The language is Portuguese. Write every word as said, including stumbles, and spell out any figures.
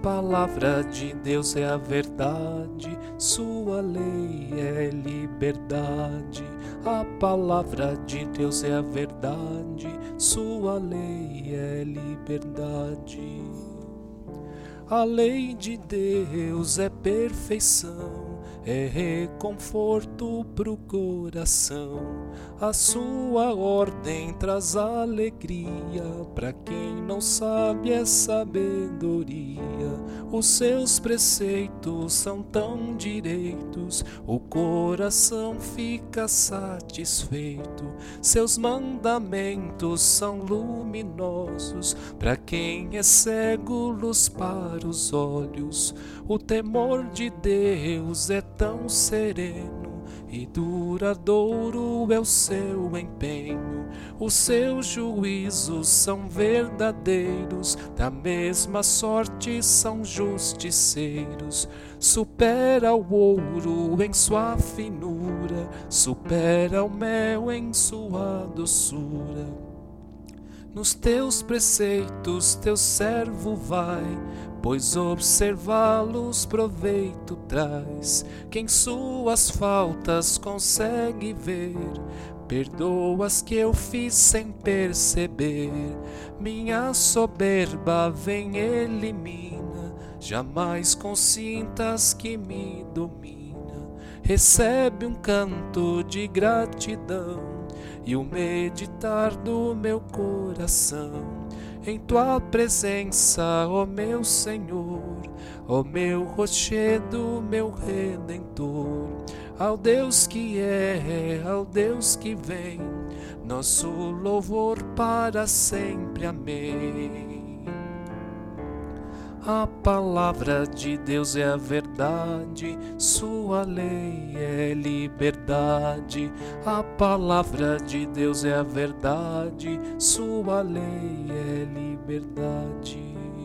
palavra de Deus é a verdade, sua lei é liberdade. A palavra de Deus é a verdade, sua lei é liberdade. A lei de Deus é perfeição, é reconforto pro coração. A sua ordem traz alegria, pra quem não sabe é sabedoria. Os seus preceitos são tão direitos, o coração fica satisfeito. Seus mandamentos são luminosos, pra quem é cego, luz para os olhos. O temor de Deus é tão sereno e duradouro é o seu empenho. Os seus juízos são verdadeiros, da mesma sorte são justiceiros. Supera o ouro em sua finura, supera o mel em sua doçura. Nos teus preceitos teu servo vai, pois observá-los proveito traz. Quem suas faltas consegue ver, perdoa as que eu fiz sem perceber. Minha soberba vem elimina, jamais consintas que me domina. Recebe um canto de gratidão e o meditar do meu coração em tua presença, ó meu Senhor, ó meu rochedo, meu Redentor. Ao Deus que é, ao Deus que vem, nosso louvor para sempre. Amém. A palavra de Deus é a verdade, sua lei é liberdade. A palavra de Deus é a verdade, sua lei é liberdade.